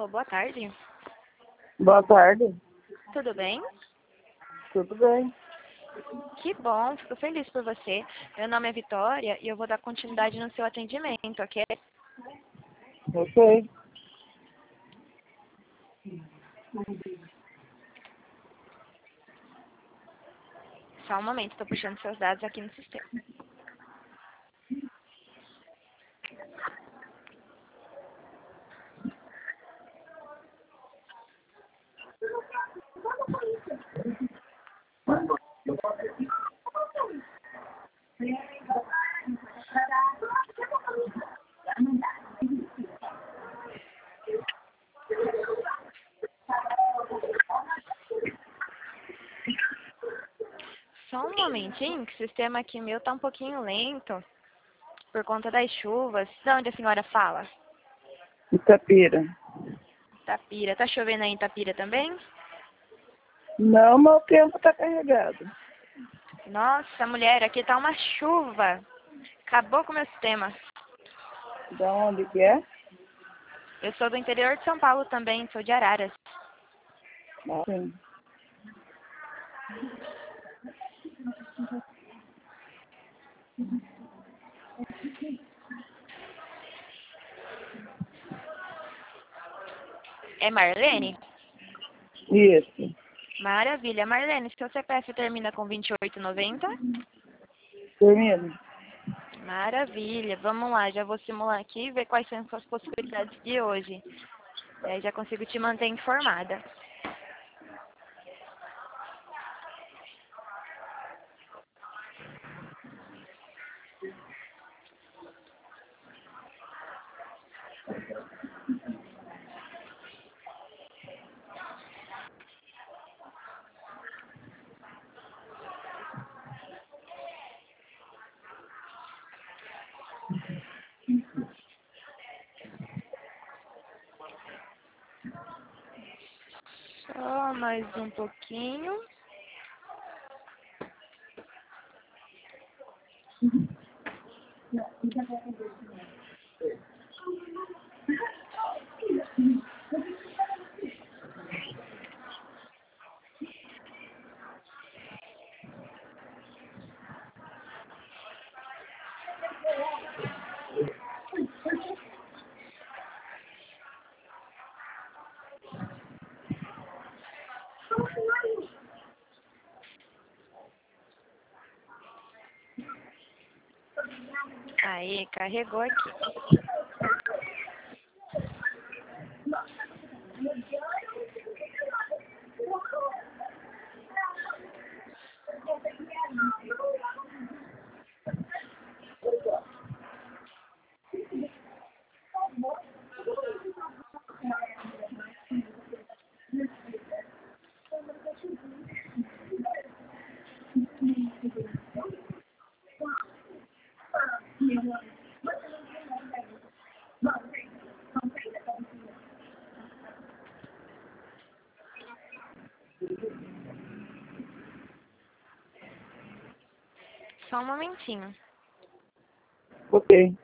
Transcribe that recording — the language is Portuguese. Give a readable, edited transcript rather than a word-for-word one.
Alô, boa tarde. Boa tarde. Tudo bem? Tudo bem? Que bom, fico feliz por você. Meu nome é Vitória e eu vou dar continuidade no seu atendimento, ok? Ok. Só um momento, estou puxando seus dados aqui no sistema. Só um momentinho, que o sistema aqui meu tá um pouquinho lento por conta das chuvas. De onde a senhora fala? Itapira. Itapira. Tá chovendo aí em Itapira também? Não, meu tempo tá carregado. Nossa, mulher, aqui tá uma chuva. Acabou com o meu sistema. Da onde que é? Eu sou do interior de São Paulo também, sou de Araras. Sim. É Marlene? Isso. Maravilha. Marlene, seu CPF termina com 2890? Termina. Maravilha. Vamos lá, já vou simular aqui e ver quais são as suas possibilidades de hoje. E aí já consigo te manter informada. Só mais um pouquinho. Aí, carregou aqui. Só um momentinho. Ok.